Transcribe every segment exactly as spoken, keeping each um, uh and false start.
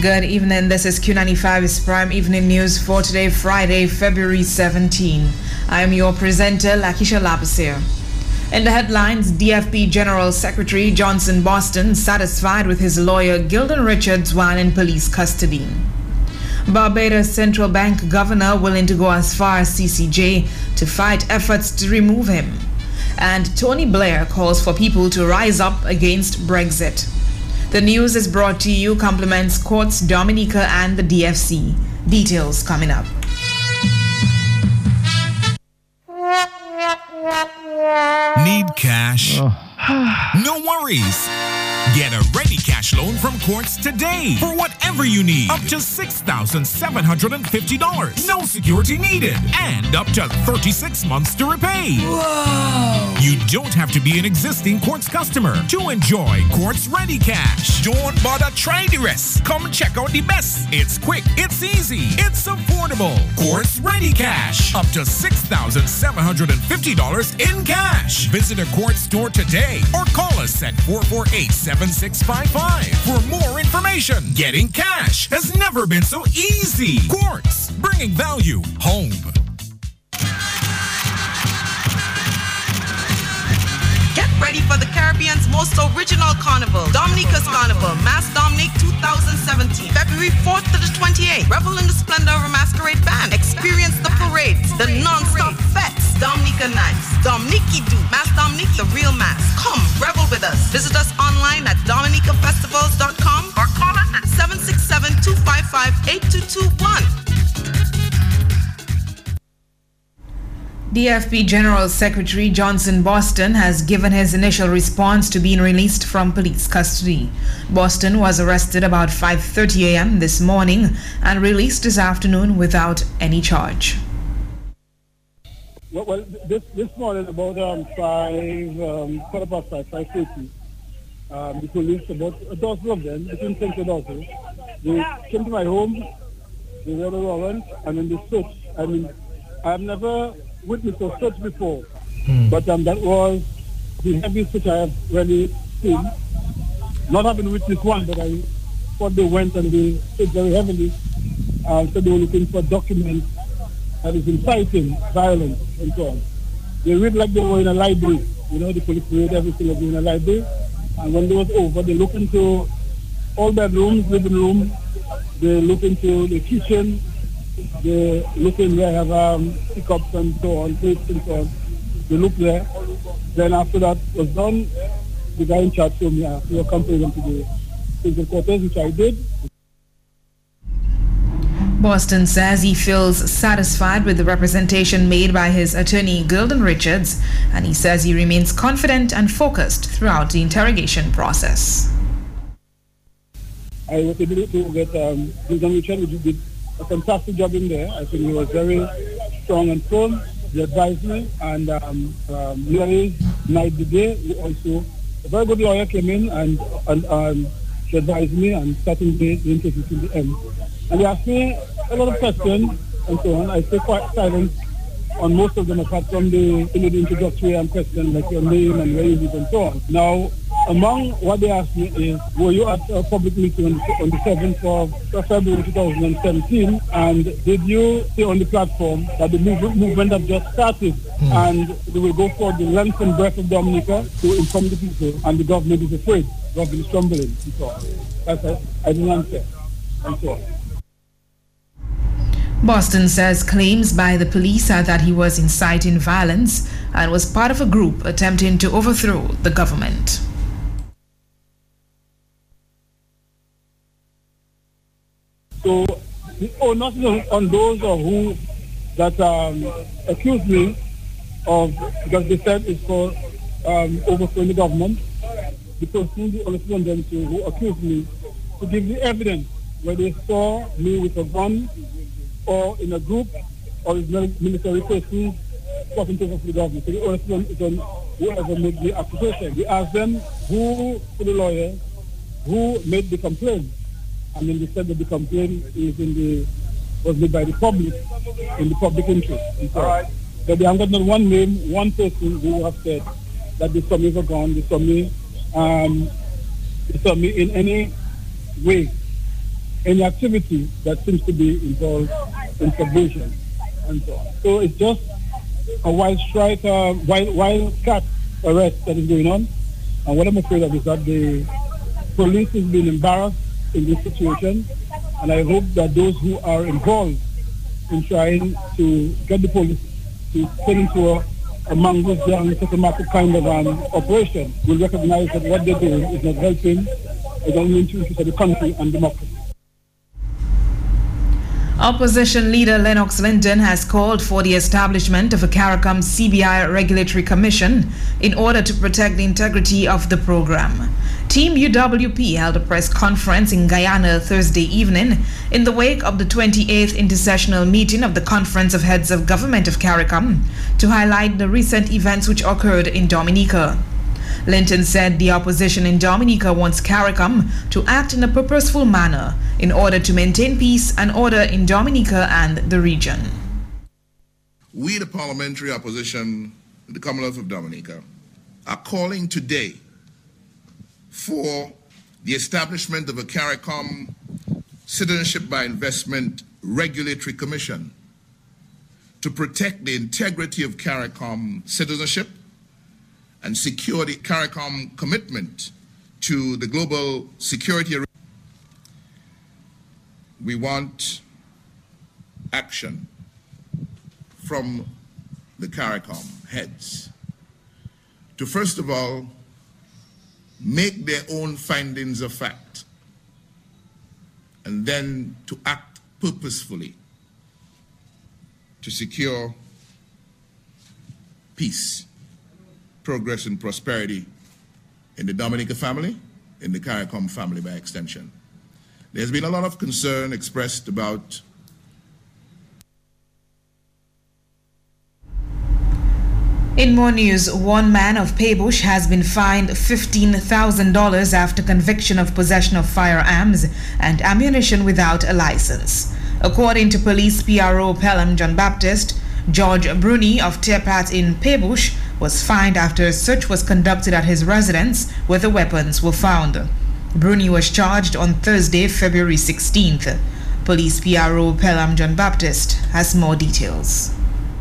Good evening. This is Q ninety-five's Prime Evening News for today, Friday, February seventeenth. I am your presenter, Lakisha Lapasir. In the headlines, D F P General Secretary Johnson Boston satisfied with his lawyer Gilden Richards while in police custody. Barbados Central Bank Governor willing to go as far as C C J to fight efforts to remove him. And Tony Blair calls for people to rise up against Brexit. The news is brought to you compliments Courts Dominica and the D F C. Details coming up. Need cash? Oh. No worries. Get a ready cash loan from Quartz today for whatever you need. Up to six thousand seven hundred fifty dollars. No security needed. And up to thirty-six months to repay. Whoa! You don't have to be an existing Quartz customer to enjoy Quartz Ready Cash. Don't bother trying the rest. Come check out the best. It's quick. It's easy. It's affordable. Quartz Ready Cash. Up to six thousand seven hundred fifty dollars in cash. Visit a Quartz store today or call us at four four eight, seven six five five for more information. Getting cash has never been so easy. Quartz, bringing value home. Get ready for the Caribbean's most original carnival, Dominica's Carnival, Mass Dominic twenty seventeen, February fourth to the twenty-eighth. Revel in the splendor of a masquerade band. Experience the parades, the non-stop fetes, Dominica Nights, Dominiki Do, Mass Dominic, the real mass. Come, revel with us. Visit us online at dominica festivals dot com or call us at seven six seven, two five five, eight two two one. D F P General Secretary Johnson Boston has given his initial response to being released from police custody. Boston was arrested about five thirty a.m. this morning and released this afternoon without any charge. Well, well this this morning about um, five, um, quarter past five, five thirty, um, the police, about a dozen of them, between ten to a dozen, they came to my home, they were a warrant, and then they searched. I mean, I've never witnessed a search before, hmm. but um, that was the heaviest search I have really seen. Not having witnessed one, but I thought they went and they searched very heavily. Uh, so they were looking for documents that is inciting violence and so on. They read like they were in a library. You know, the police read everything like they were in a library. And when they was over, they look into all bedrooms, living room. They look into the kitchen. They look in where I have um, pickups and so on, plates and so on. They look there. Then after that was done, the guy in charge told me uh, to accompany them to the prison quarters, which I did. Boston says he feels satisfied with the representation made by his attorney Gilden Richards, and he says he remains confident and focused throughout the interrogation process. I was able to get um, Gilden Richards, which did a fantastic job in there. I think he was very strong and firm. He advised me, and um, um, Mary Night the day, also a very good lawyer came in and, and um, she advised me and starting the, the interview to the end. And they asked me a lot of questions and so on. I stay quite silent on most of them, apart from the, you know, the introductory and questions like your name and where you live and so on. Now, among what they asked me is, were you at a public meeting on the, on the seventh of February two thousand seventeen, and did you say on the platform that the move, movement have just started mm. and they will go for the length and breadth of Dominica to inform the people, and the government is afraid, the government is trembling and so on. That's a, I didn't answer and so on. Boston says claims by the police are that he was inciting violence and was part of a group attempting to overthrow the government. So the onus on those or who that um, accused me of, because they said it's for um, overthrowing the government, the person, the onus on them to, who accused me to give the evidence where they saw me with a gun or in a group or with military persons plotting to overthrow the government. So the onus is on whoever made the accusation. We asked them who, to the lawyer, who made the complaint. And then they said that the complaint is in the was made by the public, in the public interest. And so, right. So they have got not one name, one person who have said that they saw me for gone, they saw me, um, they saw me in any way any activity that seems to be involved in subversion and so on. So it's just a wild strike, uh, wild, wild cat arrest that is going on. And what I'm afraid of is that the police is being embarrassed in this situation. And I hope that those who are involved in trying to get the police to turn into a, a mongoose young systematic kind of an um, operation will recognize that what they're doing is not helping the interest of the country and democracy. Opposition leader Lennox Linton has called for the establishment of a CARICOM C B I regulatory commission in order to protect the integrity of the program. Team U W P held a press conference in Guyana Thursday evening in the wake of the twenty-eighth intersessional meeting of the Conference of Heads of Government of CARICOM to highlight the recent events which occurred in Dominica. Linton said the opposition in Dominica wants CARICOM to act in a purposeful manner in order to maintain peace and order in Dominica and the region. We, the parliamentary opposition in the Commonwealth of Dominica, are calling today for the establishment of a CARICOM Citizenship by Investment Regulatory Commission to protect the integrity of CARICOM citizenship and secure the CARICOM commitment to the global security. We want action from the CARICOM heads to, first of all, make their own findings a fact, and then to act purposefully to secure peace, progress and prosperity in the Dominica family, in the CARICOM family by extension. There's been a lot of concern expressed about In more news, one man of Paybush has been fined fifteen thousand dollars after conviction of possession of firearms and ammunition without a license. According to police P R O Pelham John Baptist, George Bruni of Tepat in Paybush was fined after a search was conducted at his residence where the weapons were found. Bruni was charged on Thursday, February sixteenth. Police P R O Pelham John Baptist has more details.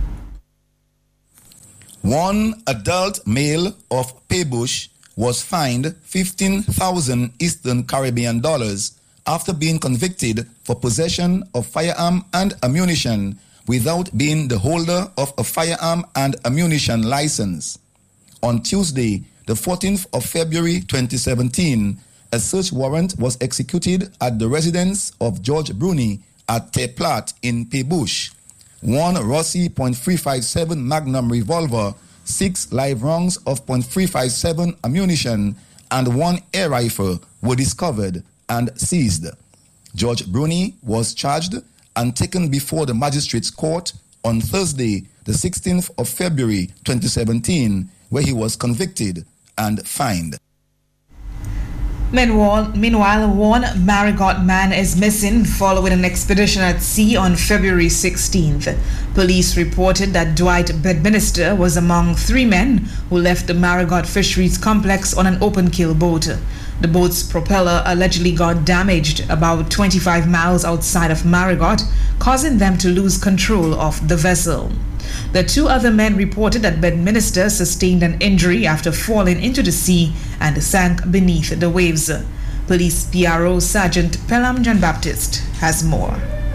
One adult male of Paybush was fined fifteen thousand Eastern Caribbean dollars after being convicted for possession of firearm and ammunition without being the holder of a firearm and ammunition license. On Tuesday, the fourteenth of February twenty seventeen, a search warrant was executed at the residence of George Bruni at Teplat in Paybush. One Rossi point three five seven Magnum revolver, six live rounds of point three five seven ammunition, and one air rifle were discovered and seized. George Bruni was charged and taken before the magistrate's court on Thursday, the sixteenth of February twenty seventeen, where he was convicted and fined. Meanwhile, meanwhile, one Marigot man is missing following an expedition at sea on February sixteenth. Police reported that Dwight Bedminster was among three men who left the Marigot Fisheries Complex on an open-keel boat. The boat's propeller allegedly got damaged about twenty-five miles outside of Marigot, causing them to lose control of the vessel. The two other men reported that Bedminster sustained an injury after falling into the sea and sank beneath the waves. Police P R O Sergeant Pelham John Baptist has more.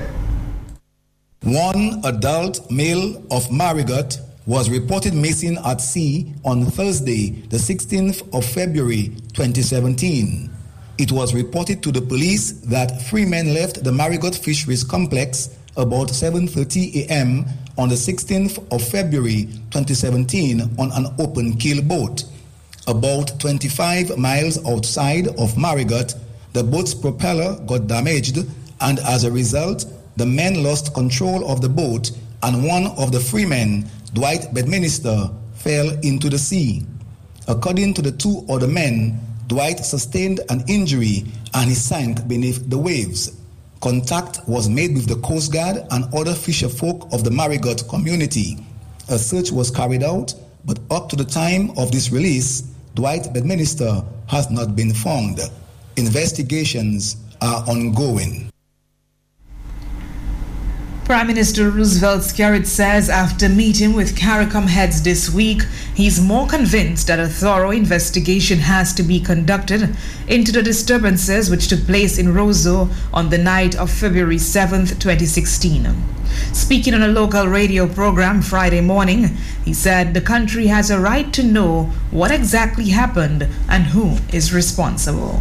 One adult male of Marigot was reported missing at sea on Thursday, the sixteenth of February twenty seventeen. It was reported to the police that three men left the Marigot Fisheries Complex about seven thirty a m on the sixteenth of February twenty seventeen on an open keel boat. About twenty-five miles outside of Marigot, the boat's propeller got damaged, and as a result, the men lost control of the boat, and one of the three men, Dwight Bedminster, fell into the sea. According to the two other men, Dwight sustained an injury and he sank beneath the waves. Contact was made with the Coast Guard and other fisher folk of the Marigot community. A search was carried out, but up to the time of this release, Dwight Bedminster has not been found. Investigations are ongoing. Prime Minister Roosevelt Skerrit says after meeting with CARICOM heads this week, he's more convinced that a thorough investigation has to be conducted into the disturbances which took place in Roseau on the night of February seventh, twenty sixteen. Speaking on a local radio program Friday morning, he said the country has a right to know what exactly happened and who is responsible.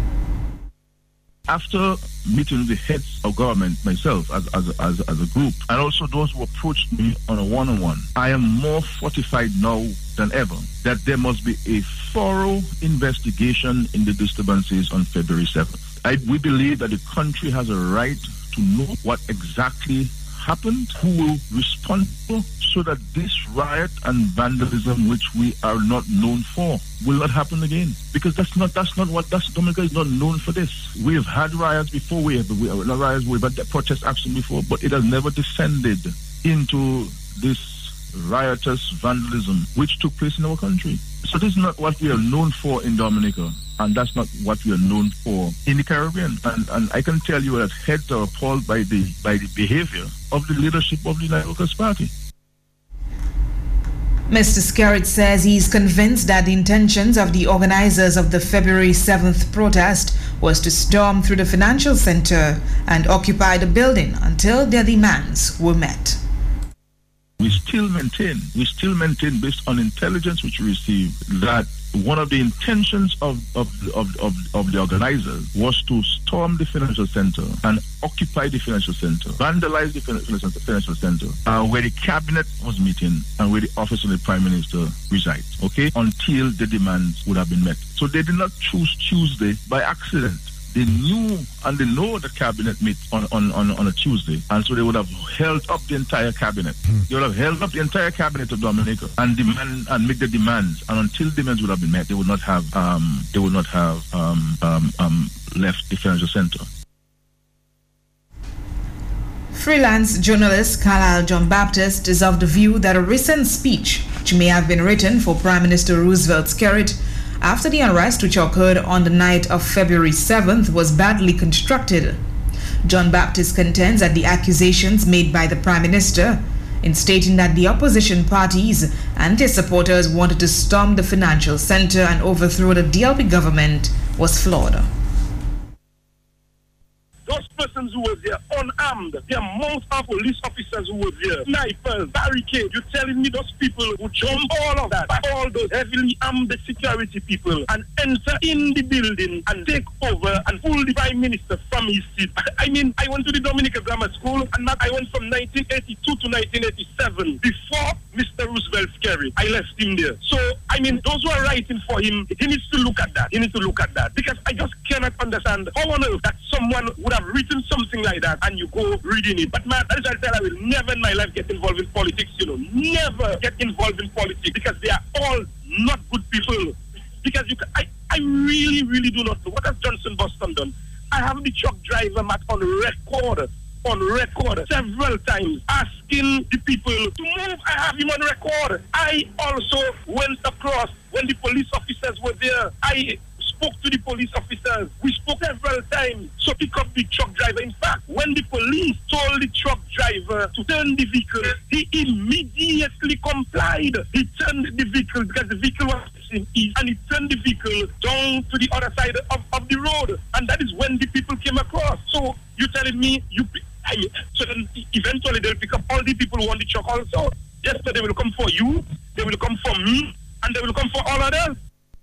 After meeting with the heads of government, myself as, as, as, as a group, and also those who approached me on a one-on-one, I am more fortified now than ever that there must be a thorough investigation in the disturbances on February seventh. I, we believe that the country has a right to know what exactly happened, who will respond, so that this riot and vandalism, which we are not known for, will not happen again. Because that's not that's not what that's Dominica is not known for this. We have had riots before. We have we have not riots. We've had protest action before, but it has never descended into this riotous vandalism which took place in our country. So this is not what we are known for in Dominica, and that's not what we are known for in the Caribbean. And, and I can tell you that heads are appalled by the by the behavior of the leadership of the United Workers' Party. Mister Skerrit says he's convinced that the intentions of the organizers of the February seventh protest was to storm through the financial center and occupy the building until their demands were met. We still maintain, we still maintain based on intelligence which we received, that one of the intentions of, of, of, of, of the organizers was to storm the financial center and occupy the financial center, vandalize the financial center, uh, where the cabinet was meeting and where the office of the prime minister resides, okay, until the demands would have been met. So they did not choose Tuesday by accident. They knew and they know the cabinet meets on, on, on, on a Tuesday, and so they would have held up the entire cabinet. Mm. They would have held up the entire cabinet of Dominica and demand and make the demands. And until demands would have been met, they would not have um, they would not have um, um, um, left the financial center. Freelance journalist Carlisle John Baptist is of the view that a recent speech, which may have been written for Prime Minister Roosevelt Skerrit after the unrest which occurred on the night of February seventh, was badly constructed. John Baptist contends that the accusations made by the Prime Minister in stating that the opposition parties and their supporters wanted to storm the financial center and overthrow the D L P government was flawed. Those persons who were there unarmed, the amount of police officers who were there, snipers, barricades, you're telling me those people who jump all of that, all those heavily armed security people and enter in the building and take over and pull the Prime Minister from his seat. I mean, I went to the Dominica Grammar School and I went from nineteen eighty-two to nineteen eighty-seven. Before Mister Roosevelt Skerrit, I left him there. So, I mean, those who are writing for him, he needs to look at that. He needs to look at that. Because I just cannot understand how on earth that someone would have written something like that and you go reading it. But man, that is why I said I will never in my life get involved in politics, you know. Never get involved in politics because they are all not good people. Because you can, I, I really, really do not know. What has Johnson Boston done? I have the truck driver Matt on record, on record several times asking the people to move. I have him on record. I also went across when the police officers were there. I spoke to the police officers. We spoke several times. So pick up the truck driver. In fact, when the police told the truck driver to turn the vehicle, he immediately complied. He turned the vehicle because the vehicle was facing east, and he turned the vehicle down to the other side of, of the road. And that is when the people came across. So you're telling me you I mean, so then eventually they'll pick up all the people who want the truck also. Yes, so they will come for you, they will come for me, and they will come for all others.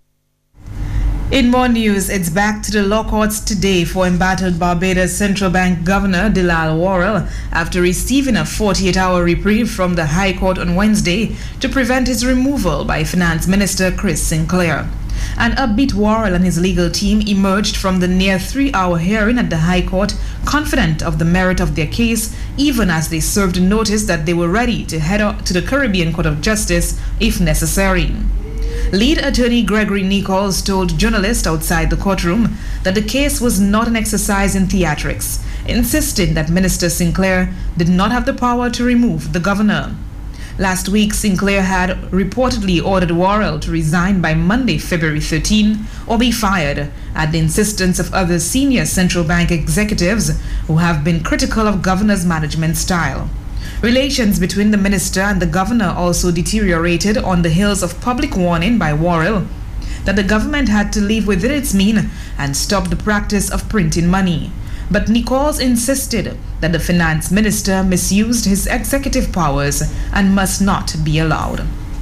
In more news, it's back to the law courts today for embattled Barbados Central Bank Governor Delal Worrell after receiving a forty-eight hour reprieve from the High Court on Wednesday to prevent his removal by Finance Minister Chris Sinclair. An upbeat Worrell and his legal team emerged from the near three-hour hearing at the High Court confident of the merit of their case, even as they served notice that they were ready to head up to the Caribbean Court of Justice if necessary. Lead attorney Gregory Nichols told journalists outside the courtroom that the case was not an exercise in theatrics, insisting that Minister Sinclair did not have the power to remove the governor. Last week, Sinclair had reportedly ordered Worrell to resign by Monday, February thirteenth, or be fired, at the insistence of other senior central bank executives who have been critical of governor's management style. Relations between the minister and the governor also deteriorated on the heels of public warning by Worrell that the government had to live within its means and stop the practice of printing money. But Nichols insisted that the finance minister misused his executive powers and must not be allowed.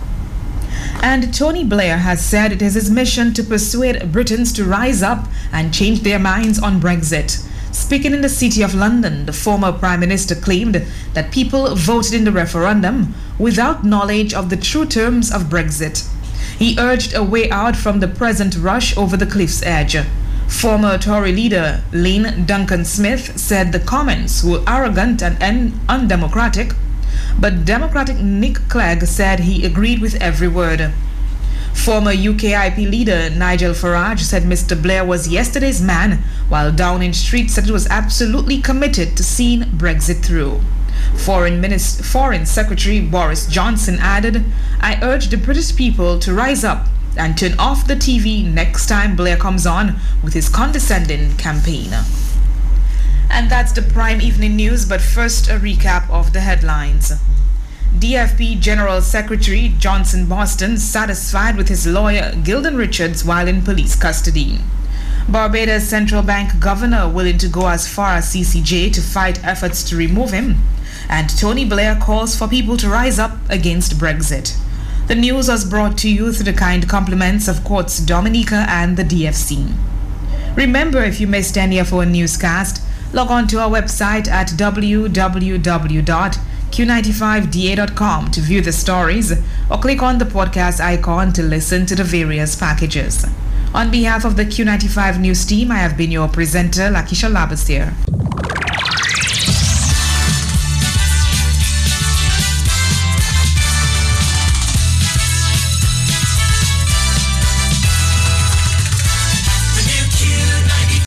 And Tony Blair has said it is his mission to persuade Britons to rise up and change their minds on Brexit. Speaking in the City of London, the former Prime Minister claimed that people voted in the referendum without knowledge of the true terms of Brexit. He urged a way out from the present rush over the cliff's edge. Former Tory leader Lane Duncan Smith said the comments were arrogant and undemocratic, but Democratic Nick Clegg said he agreed with every word. Former U K I P leader Nigel Farage said Mister Blair was yesterday's man, while Downing Street said it was absolutely committed to seeing Brexit through. Foreign, Minister, Foreign Secretary Boris Johnson added, "I urge the British people to rise up and turn off the T V next time Blair comes on with his condescending campaign." And that's the Prime Evening News, but first a recap of the headlines. D F P General Secretary Johnson Boston satisfied with his lawyer Gilden Richards while in police custody. Barbados Central Bank Governor willing to go as far as C C J to fight efforts to remove him. And Tony Blair calls for people to rise up against Brexit. The news was brought to you through the kind compliments of Quartz Dominica and the D F C. Remember, if you missed any of our newscast, log on to our website at w w w dot q ninety-five d a dot com to view the stories, or click on the podcast icon to listen to the various packages. On behalf of the Q ninety-five News team, I have been your presenter, Lakisha Labasir.